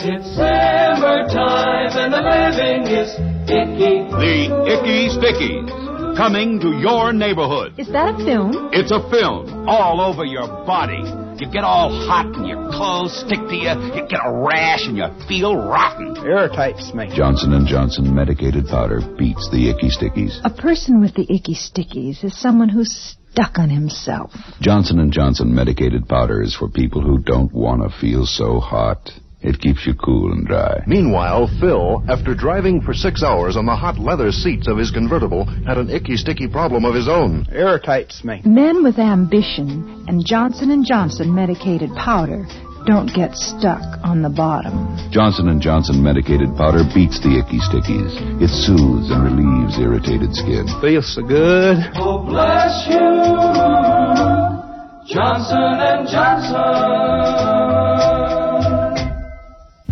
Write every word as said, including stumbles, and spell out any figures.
It's summertime and the living is icky. The Icky Stickies, coming to your neighborhood. Is that a film? It's a film all over your body. You get all hot and your clothes stick to you. You get a rash and you feel rotten. Irritates me. Johnson and Johnson medicated powder beats the Icky Stickies. A person with the Icky Stickies is someone who's stuck on himself. Johnson and Johnson medicated powder is for people who don't want to feel so hot. It keeps you cool and dry. Meanwhile, Phil, after driving for six hours on the hot leather seats of his convertible, had an icky, sticky problem of his own. Irritates me. Men with ambition and Johnson and Johnson medicated powder don't get stuck on the bottom. Johnson and Johnson medicated powder beats the Icky Stickies. It soothes and relieves irritated skin. Feels so good. Oh, bless you, Johnson and Johnson.